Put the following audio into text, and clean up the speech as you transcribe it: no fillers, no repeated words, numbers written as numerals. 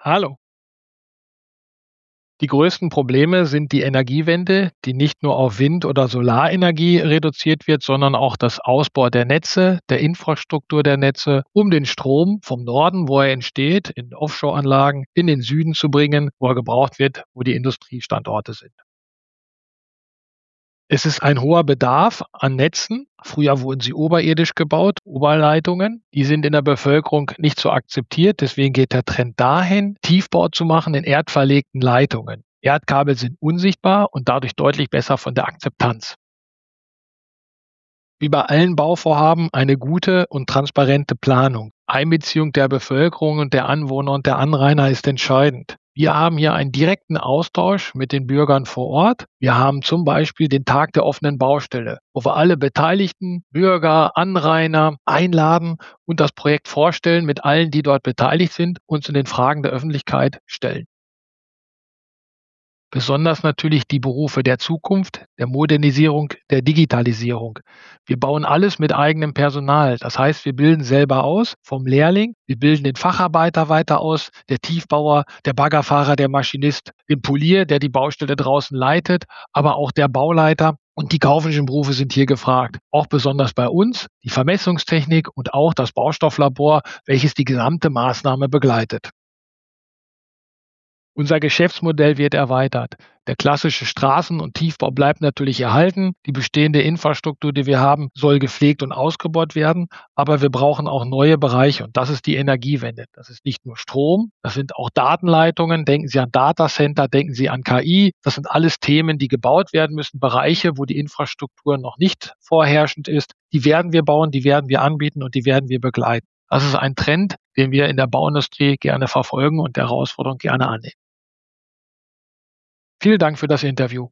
Hallo. Die größten Probleme sind die Energiewende, die nicht nur auf Wind- oder Solarenergie reduziert wird, sondern auch das Ausbau der Netze, der Infrastruktur der Netze, um den Strom vom Norden, wo er entsteht, in Offshore-Anlagen, in den Süden zu bringen, wo er gebraucht wird, wo die Industriestandorte sind. Es ist ein hoher Bedarf an Netzen. Früher wurden sie oberirdisch gebaut, Oberleitungen. Die sind in der Bevölkerung nicht so akzeptiert. Deswegen geht der Trend dahin, Tiefbau zu machen in erdverlegten Leitungen. Erdkabel sind unsichtbar und dadurch deutlich besser von der Akzeptanz. Wie bei allen Bauvorhaben eine gute und transparente Planung. Einbeziehung der Bevölkerung und der Anwohner und der Anrainer ist entscheidend. Wir haben hier einen direkten Austausch mit den Bürgern vor Ort. Wir haben zum Beispiel den Tag der offenen Baustelle, wo wir alle Beteiligten, Bürger, Anrainer einladen und das Projekt vorstellen mit allen, die dort beteiligt sind, uns in den Fragen der Öffentlichkeit stellen. Besonders natürlich die Berufe der Zukunft, der Modernisierung, der Digitalisierung. Wir bauen alles mit eigenem Personal. Das heißt, wir bilden selber aus, vom Lehrling, wir bilden den Facharbeiter weiter aus, der Tiefbauer, der Baggerfahrer, der Maschinist, den Polier, der die Baustelle draußen leitet, aber auch der Bauleiter. Und die kaufmännischen Berufe sind hier gefragt. Auch besonders bei uns die Vermessungstechnik und auch das Baustofflabor, welches die gesamte Maßnahme begleitet. Unser Geschäftsmodell wird erweitert. Der klassische Straßen- und Tiefbau bleibt natürlich erhalten. Die bestehende Infrastruktur, die wir haben, soll gepflegt und ausgebaut werden. Aber wir brauchen auch neue Bereiche und das ist die Energiewende. Das ist nicht nur Strom, das sind auch Datenleitungen. Denken Sie an Datacenter, denken Sie an KI. Das sind alles Themen, die gebaut werden müssen, Bereiche, wo die Infrastruktur noch nicht vorherrschend ist. Die werden wir bauen, die werden wir anbieten und die werden wir begleiten. Das ist ein Trend, den wir in der Bauindustrie gerne verfolgen und der Herausforderung gerne annehmen. Vielen Dank für das Interview.